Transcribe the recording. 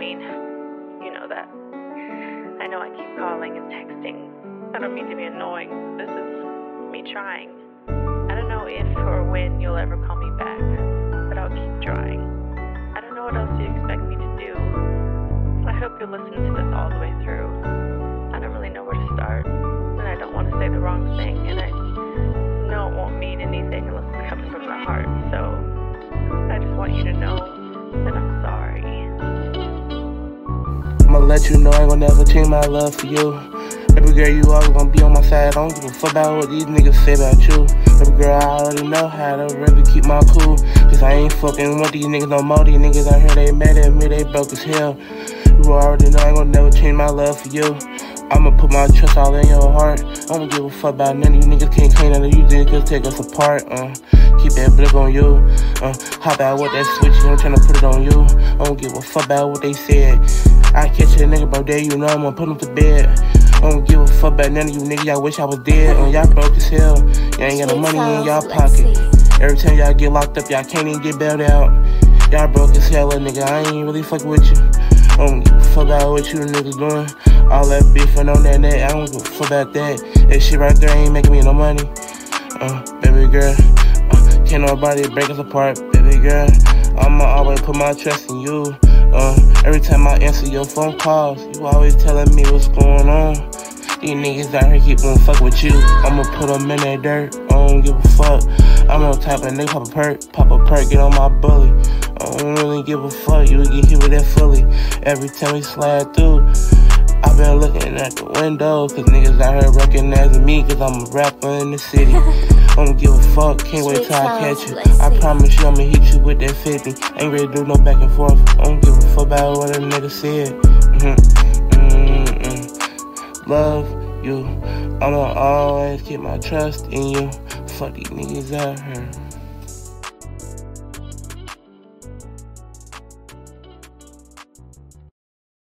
mean, you know that. I know I keep calling and texting. I don't mean to be annoying. This is me trying. I don't know if or when you'll ever call me back, but I'll keep trying. I don't know what else you expect me to do. I hope you'll listen to this all the way through. I don't really know where to start, and I don't want to say the wrong thing, and I know it won't mean anything unless it's coming from the heart, so I just want you to know that I'm sorry. I'ma let you know I ain't gonna never change my love for you. Baby girl, you always gonna be on my side. I don't give a fuck about what these niggas say about you. Baby girl, I already know how to really keep my cool. Cause I ain't fucking with these niggas no more. These niggas out here, they mad at me, they broke as hell. You already know I ain't gonna never change my love for you. I'ma put my trust all in your heart. I don't give a fuck about none of you niggas can't claim none of you niggas take us apart. Keep that blip on you. Hop out with that switch, I'm tryna put it on you. I don't give a fuck about what they said. I catch a nigga, bro, there you know I'm gonna put him to bed. I don't give a fuck about none of you niggas, y'all wish I was dead. Y'all broke as hell, y'all ain't got no money in y'all pocket. Every time y'all get locked up, y'all can't even get bailed out. Y'all broke as hell, nigga, I ain't really fuck with you. I don't give a fuck about what you niggas doing. All that beefing on that net, I don't give a fuck about that. That shit right there ain't making me no money. Baby girl, can't nobody break us apart. Baby girl, I'ma always put my trust in you. Every time I answer your phone calls, you always telling me what's going on. These niggas out here keep on fuck with you. I'ma put them in that dirt, I don't give a fuck. I'm no type of nigga, pop a perk, get on my bully. I don't really give a fuck, you get hit with that fully. Every time we slide through, I've been looking at the window, cause niggas out here recognizing me, cause I'm a rapper in the city. I don't give a fuck, can't wait till I catch you. I promise you I'ma hit you with that 50. Ain't ready to do no back and forth. I don't give a fuck about what a nigga said. Love you, I'ma always keep my trust in you. Fuck these niggas out here.